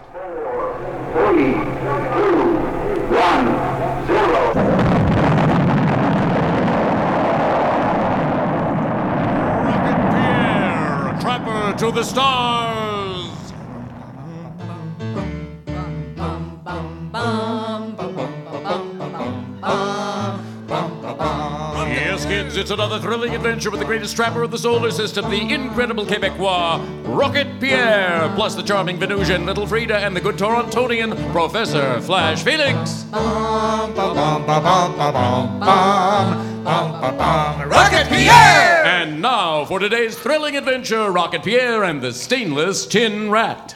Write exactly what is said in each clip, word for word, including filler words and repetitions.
Three, two, one, zero. Rocket Pierre, trapper to the stars. Yes, kids, it's another thrilling adventure with the greatest trapper of the solar system, the incredible Quebecois, Rocket Pierre, plus the charming Venusian Little Frida and the good Torontonian Professor Flash Felix. Rocket Pierre! And now for today's thrilling adventure, Rocket Pierre and the Stainless Tin Rat.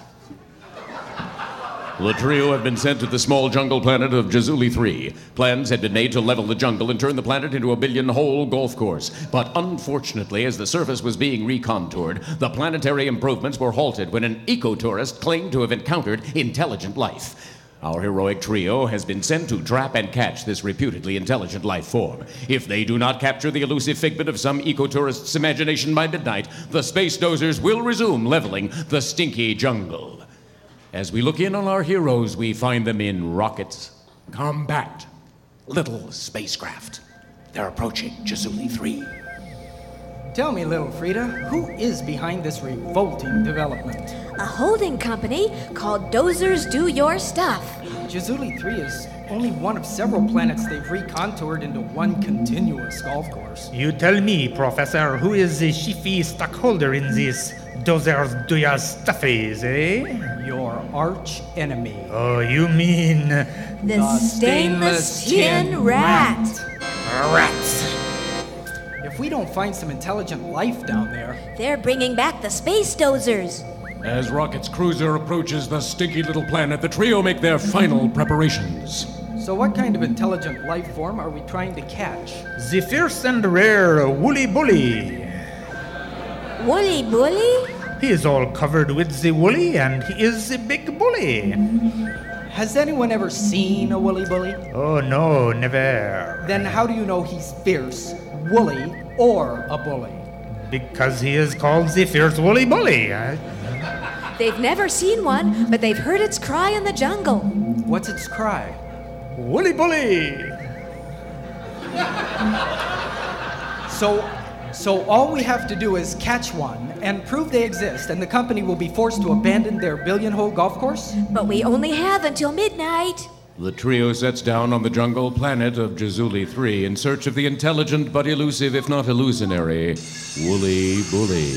The trio have been sent to the small jungle planet of Jazuli three. Plans had been made to level the jungle and turn the planet into a billion-hole golf course. But unfortunately, as the surface was being recontoured, the planetary improvements were halted when an eco-tourist claimed to have encountered intelligent life. Our heroic trio has been sent to trap and catch this reputedly intelligent life form. If they do not capture the elusive figment of some eco-tourist's imagination by midnight, the space dozers will resume leveling the stinky jungle. As we look in on our heroes, we find them in rockets, combat, little spacecraft. They're approaching Jazuli three. Tell me, little Frida, who is behind this revolting development? A holding company called Dozers Do Your Stuff. Jazuli three is only one of several planets they've recontoured into one continuous golf course. You tell me, Professor, who is the chiefy stockholder in this Dozers Do Your Stuffies, eh? Your arch enemy. Oh, you mean... The, The Stainless, Stainless Tin, Tin Rat. rats. If we don't find some intelligent life down there... They're bringing back the space dozers. As Rocket's cruiser approaches the stinky little planet, the trio make their final preparations. So what kind of intelligent life form are we trying to catch? The fierce and rare Woolly Bully. Woolly Bully? He is all covered with the woolly, and he is the big bully. Has anyone ever seen a woolly bully? Oh, no, never. Then how do you know he's fierce, woolly, or a bully? Because he is called the fierce woolly bully. Uh, They've never seen one, but they've heard its cry in the jungle. What's its cry? woolly bully. So, so all we have to do is catch one and prove they exist, and the company will be forced to abandon their billion-hole golf course? But we only have until midnight. The trio sets down on the jungle planet of Jazuli three in search of the intelligent but elusive, if not illusionary, Woolly Bully.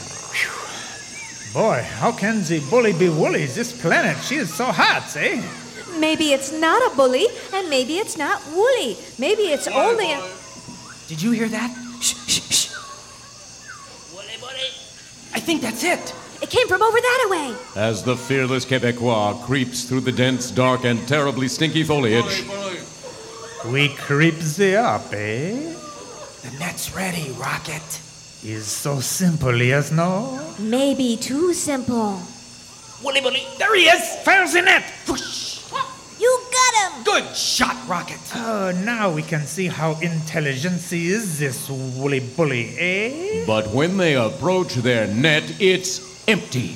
Boy, how can the bully be woolly? This planet, she is so hot, eh? Maybe it's not a bully, and maybe it's not woolly. Maybe it's only a... Did you hear that? Shh, shh, shh. Woolly bully. I think that's it. It came from over that way. As the fearless Quebecois creeps through the dense, dark, and terribly stinky foliage, We creep the up, eh? The net's ready, Rocket. Is so simple, yes, no? Maybe too simple. Woolly bully. There he is! Fire the net! You got him! Good shot, Rocket. Oh, now we can see how intelligent he is, this woolly bully, eh? but when they approach their net, it's empty.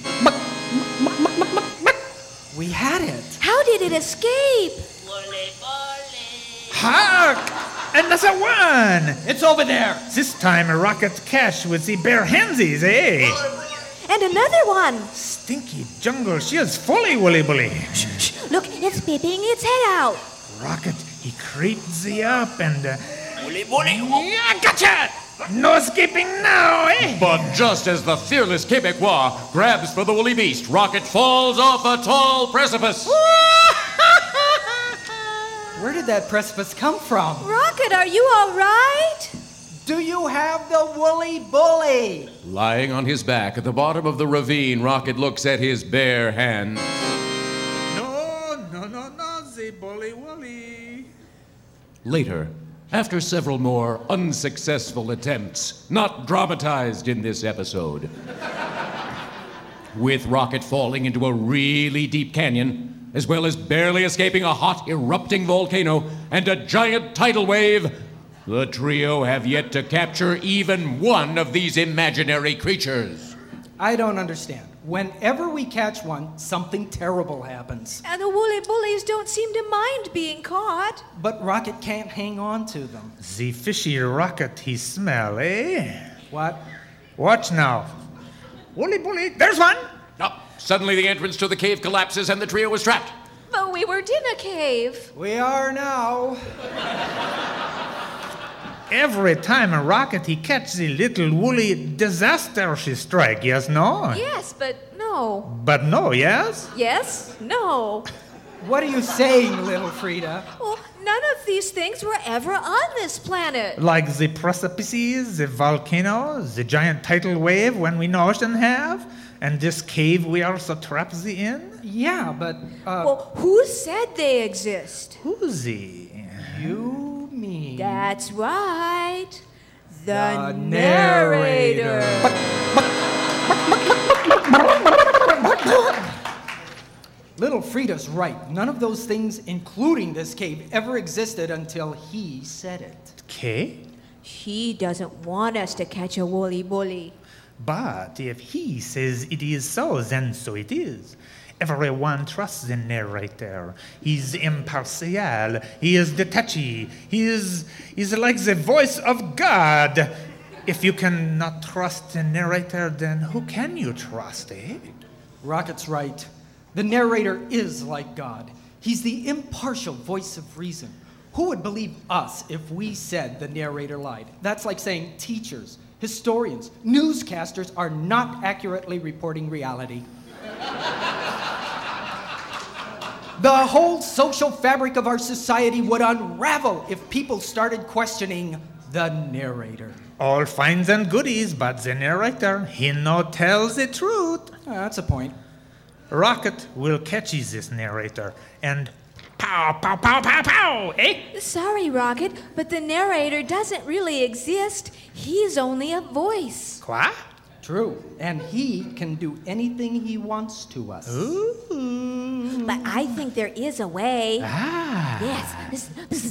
We had it. How did it escape? Woolly bully. Hark! Another one! It's over there. This time a rocket cash with the bare handsies, eh? And another one. Stinky jungle, she is fully woolly bully. Look, it's peeping its head out. Rocket, he creeps the up and... Uh, Woolly bully. yeah, gotcha! No escaping now, eh? But just as the fearless Quebecois grabs for the woolly beast, Rocket falls off a tall precipice. Where did that precipice come from? Rocket, are you all right? Do you have the woolly bully? Lying on his back at the bottom of the ravine, Rocket looks at his bare hands. No, no, no, no, the bully woolly. Later, after several more unsuccessful attempts, not dramatized in this episode, with Rocket falling into a really deep canyon, as well as barely escaping a hot, erupting volcano and a giant tidal wave, the trio have yet to capture even one of these imaginary creatures. I don't understand. Whenever we catch one, something terrible happens. And the woolly bullies don't seem to mind being caught. But Rocket can't hang on to them. The fishy rocket he smell, eh? What? Watch now. Woolly bully, there's one! No. Suddenly the entrance to the cave collapses and the trio is trapped. But we weren't in a cave. We are now. Every time a rocket he catch the little woolly disaster she strike, yes, no? Yes, but no. But no, yes? Yes, no. What are you saying, little Frida? Well, none of these things were ever on this planet. Like the precipices, the volcano, the giant tidal wave when we in the ocean have, and this cave we are so trapped in? Yeah, but, uh... Well, who said they exist? Who's he? You mean... That's right. The, The narrator. Little Frida's right. None of those things, including this cave, ever existed until he said it. Okay, He doesn't want us to catch a woolly bully. but if he says it is so, then so it is. Everyone trusts the narrator. He's impartial. He is detached. He is, is like the voice of God. If you cannot trust the narrator, then who can you trust, eh? Rocket's right. The narrator is like God. He's the impartial voice of reason. Who would believe us if we said the narrator lied? That's like saying teachers, historians, newscasters are not accurately reporting reality. The whole social fabric of our society would unravel if people started questioning the narrator. All fines and goodies, but the narrator, he no tells the truth. Ah, that's a point. Rocket will catch this narrator and pow, pow, pow, pow, pow, eh? Sorry, Rocket, but the narrator doesn't really exist. He's only a voice. Quoi? True. And he can do anything he wants to us. Ooh. But I think there is a way. Ah. Yes.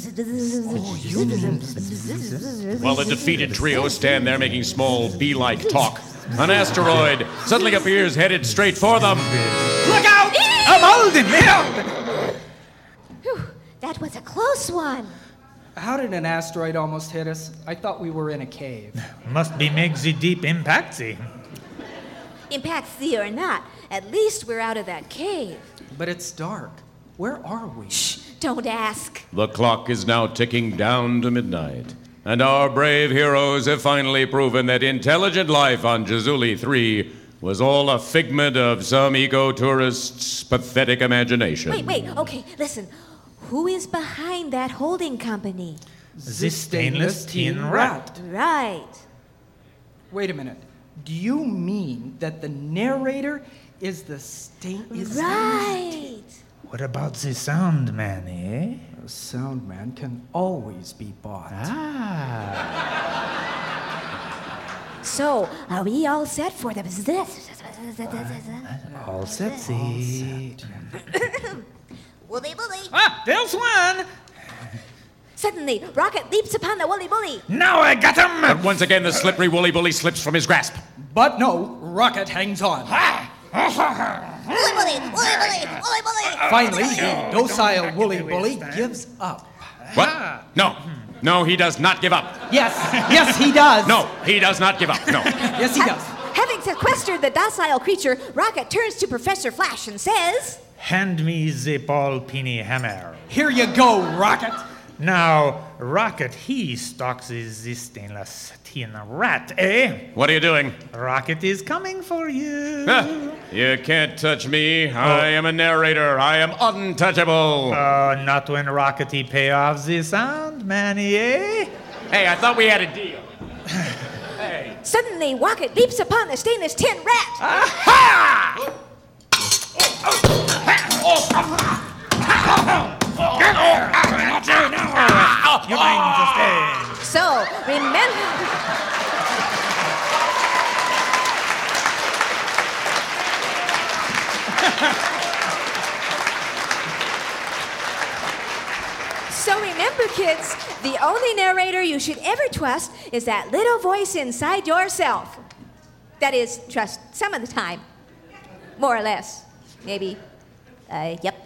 While the defeated trio stand there making small bee-like talk, an asteroid suddenly appears headed straight for them. Look out! I'm holding me! Whew, that was a close one. How did an asteroid almost hit us? I thought we were in a cave. Must be make the deep impact, see. Impact thee or not, at least we're out of that cave. But it's dark. Where are we? Shh, don't ask. The clock is now ticking down to midnight, and our brave heroes have finally proven that intelligent life on Jazuli three was all a figment of some eco-tourist's pathetic imagination. Wait, wait, okay, listen. Who is behind that holding company? The stainless tin rat. Right. Wait a minute. Do you mean that the narrator is the stain? Is Right. What about the sound man, eh? A sound man can always be bought. Ah. So, are we all set for the business? All set, see. Woolly bully. Ah, there's one! Suddenly, Rocket leaps upon the woolly bully. Now I got him! But once again, the slippery woolly bully slips from his grasp. But no, Rocket hangs on. Woolly bully, woolly bully, woolly bully. Finally, the docile woolly bully gives up. What? No. No, he does not give up. Yes, yes, he does. No, he does not give up. No. Yes, he does. Having sequestered the docile creature, Rocket turns to Professor Flash and says, Hand me the ball penny hammer. Here you go, Rocket. Now, Rocket, he stalks the stainless tin rat, eh? What are you doing? Rocket is coming for you. Huh. You can't touch me. I am a narrator. I am untouchable. Oh, not when Rocket he pay off the sound man, eh? Hey, I thought we had a deal. Hey. Suddenly, Rocket leaps upon the stainless tin rat. Aha! You're going to stay. So, remember... So remember, kids, the only narrator you should ever trust is that little voice inside yourself. That is, trust some of the time. more or less. Maybe. Uh, yep.